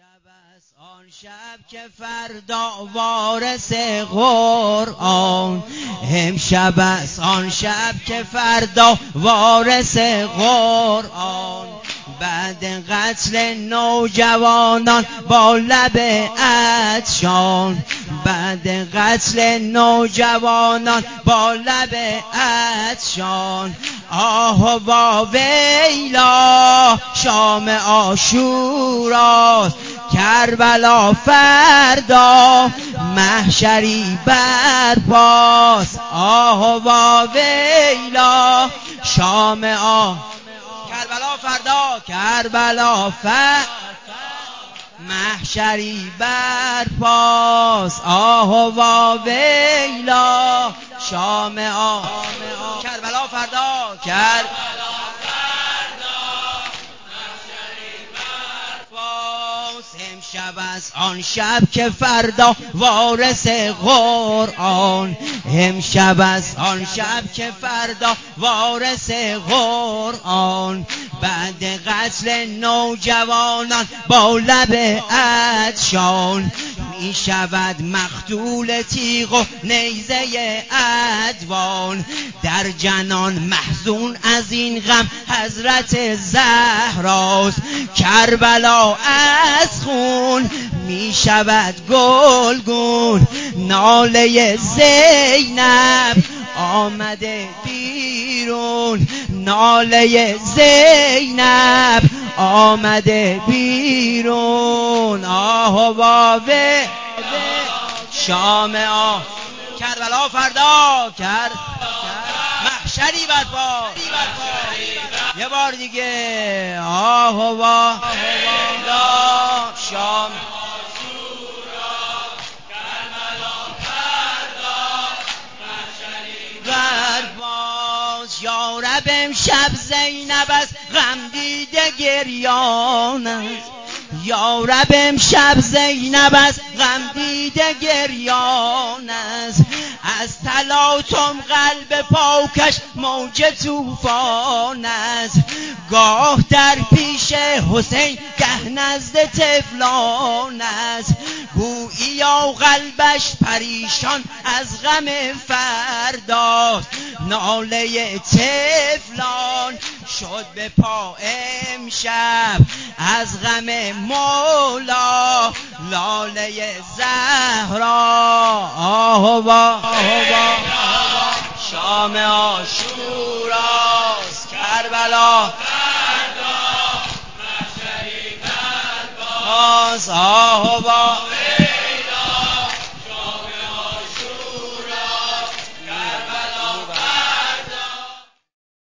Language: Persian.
شب است آن شب که فردا وارث قرآن، امشب است آن شب که فردا وارث قرآن. بعد قتل نوجوانان با لب عطشان، بعد قتل نوجوانان با لب عطشان، آه و ویلا شام عاشوراست، کربلا فردا محشری برپاست. آه و ویلا شام کربلا فردا، کربلا محشری برپاست. آه و ویلا شام کربلا فردا، امشب است آن شب که فردا وارث قرآن، امشب است آن شب که فردا وارث قرآن. بعد قتل نوجوانان با لب عطشان، می شود مقتول تیغ و نیزه عدوان. در جنان محزون از این غم حضرت زهراست، کربلا از خون می شود گلگون. ناله زینب آمده بیرون، ناله زینب آمده بیرون. آه و شام کربلا فردا، محشری برپا. یه بار دیگه آه و شام برپاس. یا رب امشب زینب از غم دیده گریان است، یا رب امشب زینب از غم دیده گریان است. از تلاطم قلب پاکش موج طوفان است. گاه در پیش حسین گه نزد طفلان است. گوییا قلبش پریشان از غم فرداست. ناله طفلان شد به پا امشب از غم مولا لاله زهرا. آه و شام عاشوراست، کربلا فردا محشری برپاست. آه و